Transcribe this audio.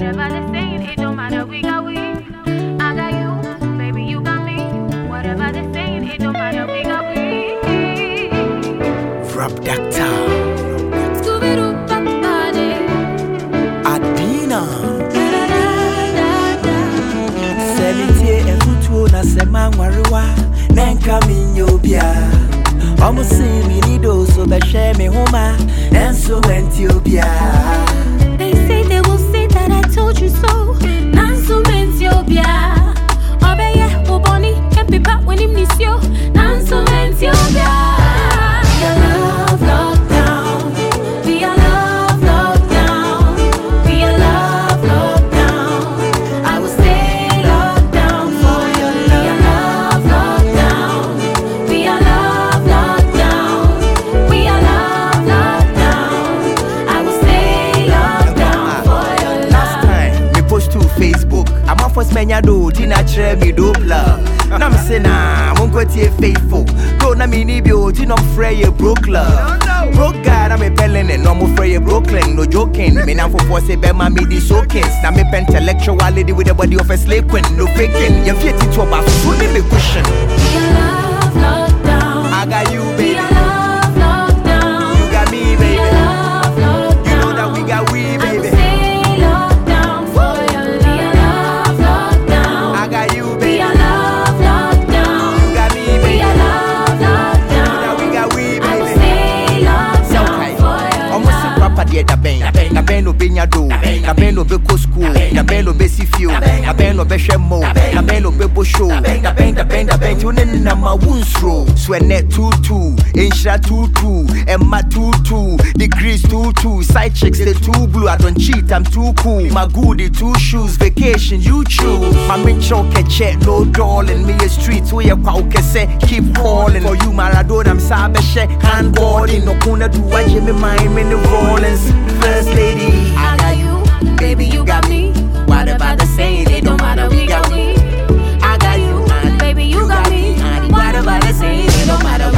Whatever they saying, it don't matter, we got we. I got you, baby, you got me. Whatever they saying, it don't matter, we got we. Rap Doctor Scooby-Doo, Baba-Bade. Adina Selite efutu na sema ngwariwa Nenka minyobia Omu simi nido so beshe me homa Enso wentiobia. They say they will say that I told you so. Nanso Mentiobia. Obeye, Oboni, Kepipa, when him nisio. Nanso Mentiobia. Be a love lockdown. Be a love lockdown. Be a love lockdown. I will stay locked down for your love. Be a love lockdown. Be a love lockdown. Be a love lockdown. I will stay locked down for your love. Last time, me post to Facebook. I'm a first menya do, tina chere me do love. Na me say nah, mungo tie faithful. Go na me ni bio, tina frey broke love. Broke guy, na me pellen and no more frey Brooklyn, no joking. Me now for force be ma me di soakings. Na me intellectual lady with the body of a slave queen, no faking. You fit it to about so me be cushion. Be a love lockdown. I got you, Be baby. a love lockdown. You got me, Be baby. a love lockdown. You know that we got we, I will baby. stay locked down for your love. Be a love lockdown. I got you, Be baby. a love lockdown. You got me, Be baby. a love lockdown. That we got we, I will baby. stay locked down for your Almost love. papa dear da ben no benya do, da ben no be ko school, da ben no be si fio, da ben no be shemo, da ben no be bo show, da ben you na ma wunsro. Swenet 22, insha 22, Emma 22, degrees 22, side chicks they too blue. I don't cheat, I'm too cool. My goodie 2 shoes, vacation you choose. My min choke check no darling, me a streets where you pauke say keep calling. For you Maradona I'm sabeshe handballing. No kuna do I Jimmy mime in the Rollins. First lady, I got you, baby, you got me. Whatever they say, it don't matter, we got we. I got you, baby, you got me. Whatever they say, it don't matter,